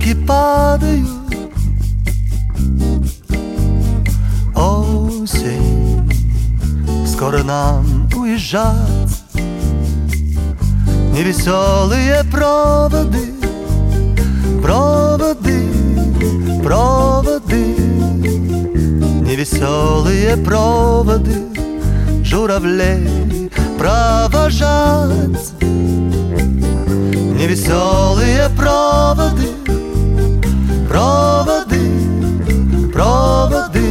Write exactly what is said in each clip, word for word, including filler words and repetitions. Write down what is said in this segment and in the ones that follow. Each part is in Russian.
Яблоки падают, осень, скоро нам уезжать. Невеселые проводы, проводы, проводы, невеселые проводы журавлей провожать. Невеселые проводы, проводы, проводы,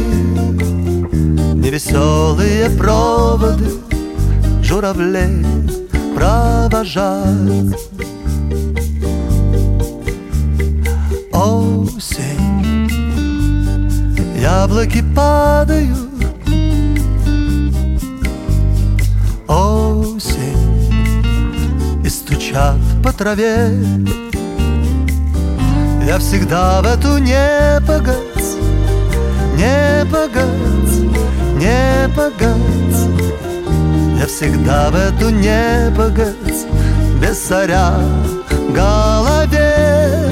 невеселые проводы журавлей провожать. Осень, яблоки падают, осень, и стучат по траве. Я всегда в эту непогодь, непогодь, непогодь, я всегда в эту непогодь без царя в голове.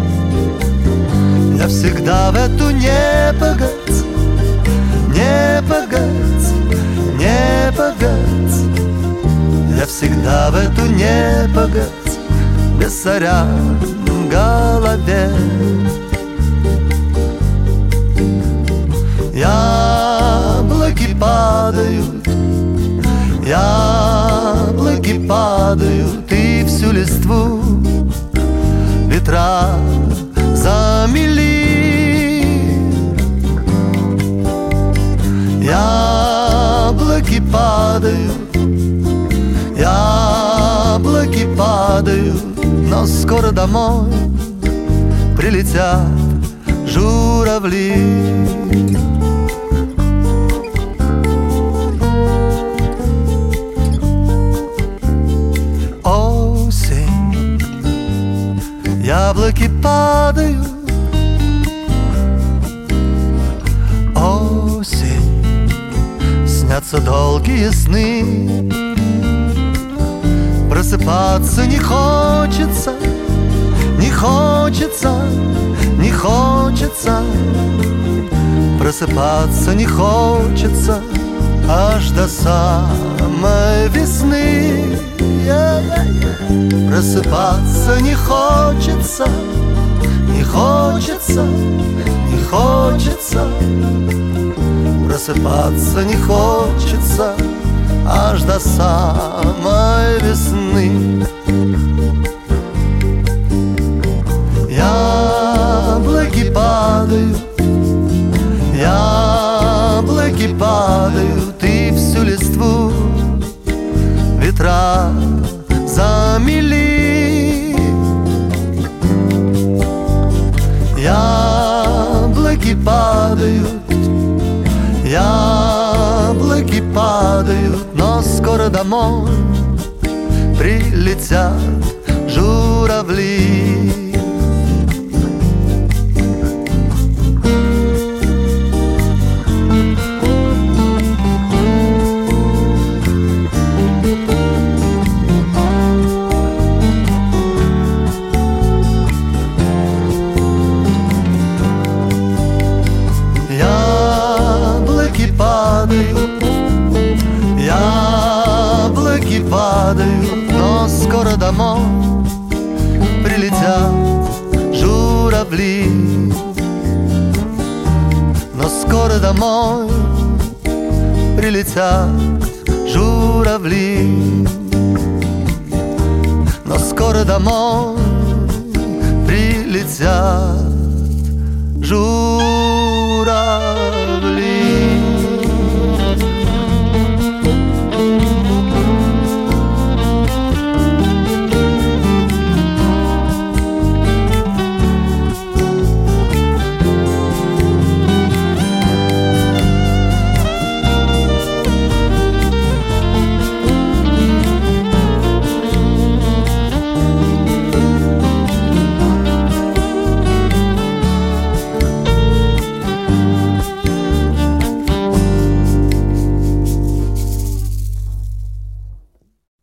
Я всегда в эту непогодь, непогодь, непогодь, я всегда в эту непогодь без царя в голове. Яблоки падают, яблоки падают, и всю листву ветра замели. Яблоки падают, яблоки падают, но скоро домой прилетят журавли. Осень, яблоки падают, осень, снятся долгие сны. Просыпаться не хочется, не хочется, не хочется. Просыпаться не хочется аж до самой весны. Просыпаться не хочется, не хочется, не хочется. Просыпаться не хочется аж до самой весны. Яблоки падают, яблоки падают, и всю листву ветра замели. Яблоки падают, яблоки падают, но скоро домой прилетят журавли. Яблоки падают, но скоро домой прилетят журавли. Но скоро домой прилетят журавли. Но скоро домой прилетят журавли.